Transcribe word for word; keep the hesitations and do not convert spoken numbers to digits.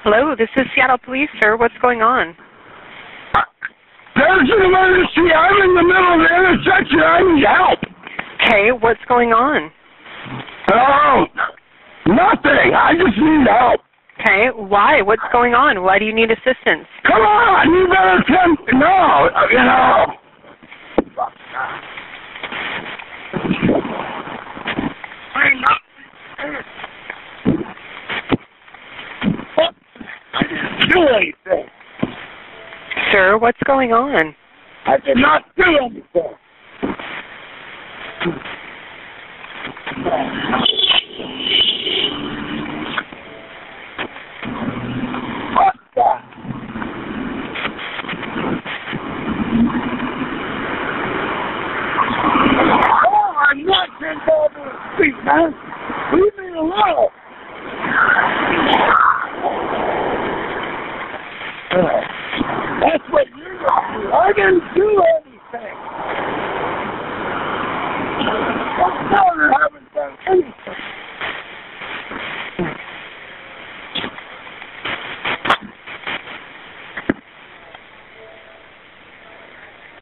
Hello, this is Seattle Police, sir. What's going on? There's an emergency. I'm in the middle of the intersection. I need help. Okay, what's going on? Oh, nothing. I just need help. Okay, why? What's going on? Why do you need assistance? Come on, you better come. No, you know. I'm not. I didn't do anything. Sir, what's going on? I did not do anything. What the? Oh, I'm not involved in the street, man. Leave me alone.